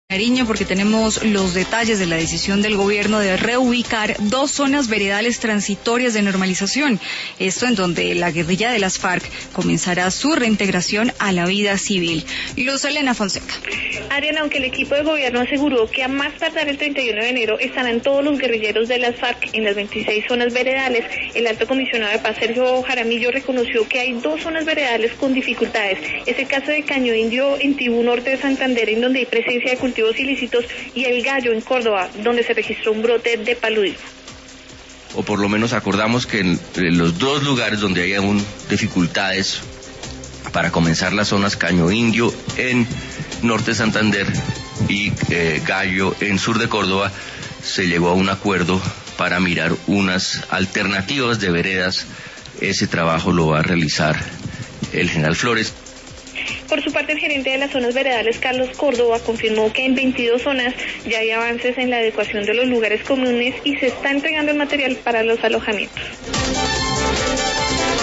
Nariño, porque tenemos los detalles de la decisión del gobierno de reubicar 2 zonas veredales transitorias de normalización. Esto en donde la guerrilla de las FARC comenzará su reintegración a la vida civil. Luz Elena Fonseca. Adriana, aunque el equipo de gobierno aseguró que a más tardar el 31 de enero estarán todos los guerrilleros de las FARC en las 26 zonas veredales, el alto comisionado de paz Sergio Jaramillo reconoció que hay 2 zonas veredales con dificultades. Es el caso de Caño Indio en Tibú Norte de Santander, en donde hay presencia de cultivos ilícitos, y El Gallo en Córdoba, donde se registró un brote de paludismo. O por lo menos acordamos que en los 2 lugares donde hay aún dificultades para comenzar las zonas Caño Indio en norte de Santander y Gallo en sur de Córdoba, se llegó a un acuerdo para mirar unas alternativas de veredas. Ese trabajo lo va a realizar el general Flores. Por su parte, el gerente de las zonas veredales, Carlos Córdoba, confirmó que en 22 zonas ya hay avances en la adecuación de los lugares comunes y se está entregando el material para los alojamientos.